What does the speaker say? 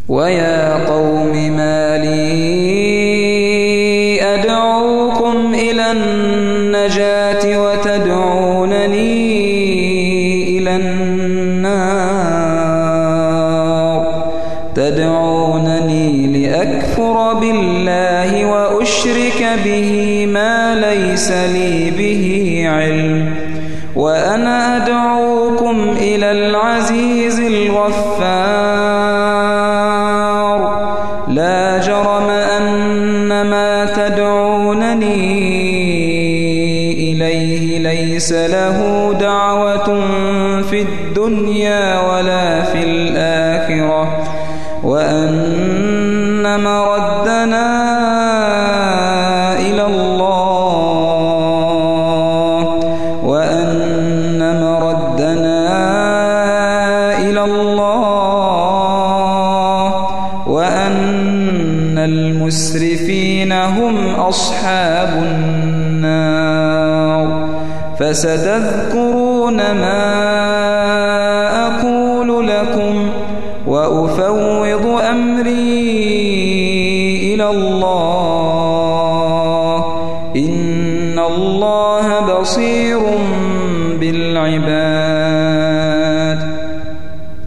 ويا قوم ما لي أدعوكم إلى النجاة وتدعونني إلى النار تدعونني لأكفر بالله وأشرك به ما ليس لي به علم وأنا أدعوكم إلى العزيز الغفار لا جرم أن ما تدعونني إليه ليس له دعوة في الدنيا ولا في الآخرة وأن مردنا إلى الله وأن المسرفين هم أصحاب النار فستذكرون ما أقول لكم وأفوض أمري إلى الله إن الله بصير بالعباد